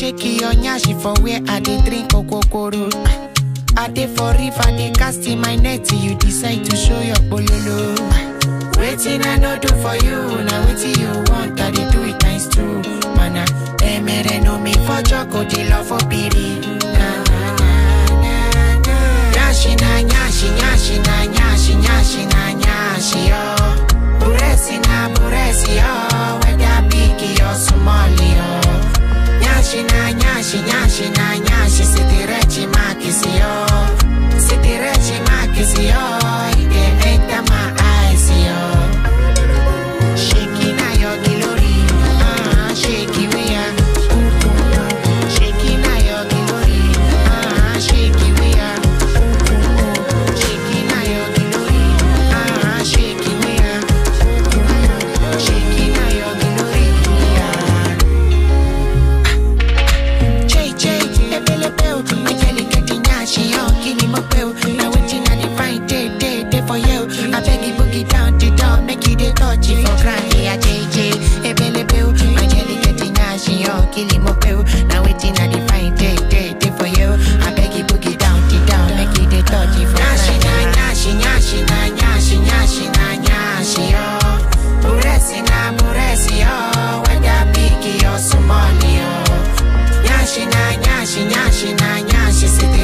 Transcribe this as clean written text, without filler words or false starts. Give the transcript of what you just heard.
shake your nyashi for where I dey drink okokoro. I dey for river, dey casting my net till you decide to show your bololo. Waiting I no do for you, now waiting you want, I dey do it times two. Mana, emere no me for choco, dey love for piri. Nyashi na nyashi, nyashi na nyashi, nyashi na nyashi yo. Buresi na buresi yo, whether big or small yo. Nyashi na nyashi, nyashi na nyashi, sitirechi makisi yo. Sitirechi makisi yo, ide enter my eyes yo. Shaking na your glory, shake it we are. Shaking na your glory, shake it we are. Shaking na your glory, shake it we are. Shaking na your glory, ebele peo, my jelly getting nyashi yo, kini mo peo. Now waiting I dey find day for you. I beg you boogie down the door, make you dey touch it for granny. I JJ, ebele peo, my jelly getting nyashi yo, kini mo peo. Now waiting I dey find day for you. I beg you boogie down the door, make you dey touch it for granny. Nyashi na nyashi, nyashi na nyashi yo. Buresi na buresi yo, whether big or small yo. Nyashi na nyashi, nyashi na nyashi,